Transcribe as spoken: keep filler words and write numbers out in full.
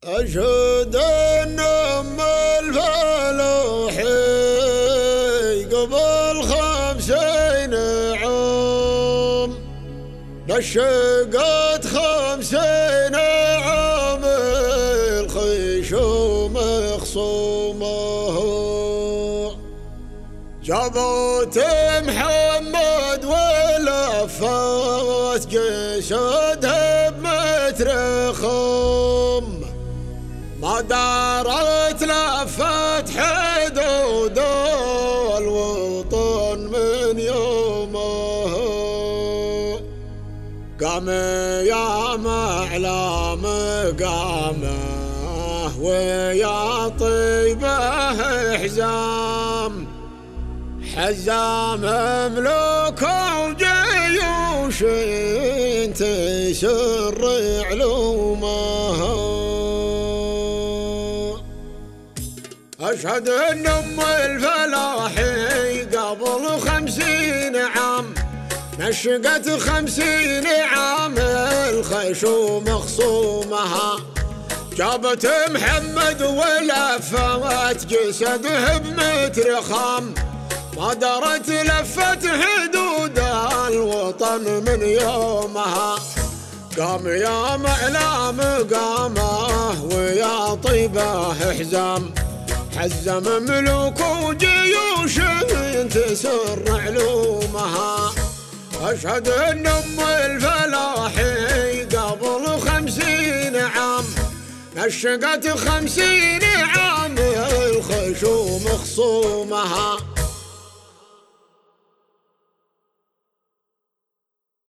أشهد أن أم الفلاحي قبل خمسين عام نشقت خمسين عام الخيشوم خصومه جابت محمد ولفت جسدها بمترخم ما دارت لفت حدود الوطن من يومه قام يا معلم قامه ويا طيبه حزام حزام ملوك وجيوش تسر علومه أشهد أن أم الفلاحي قبل خمسين عام نشقت خمسين عام الخيشوم خصومها جابت محمد ولفت جسده بمترخام ما درت لفت حدود الوطن من يومها قام يا معلم قامه ويا طيبه حزام حزم ملوك وجيوش تسر علومها أشهد أن أم الفلاحي قبل خمسين عام نشقت خمسين عام الخيشوم خصومها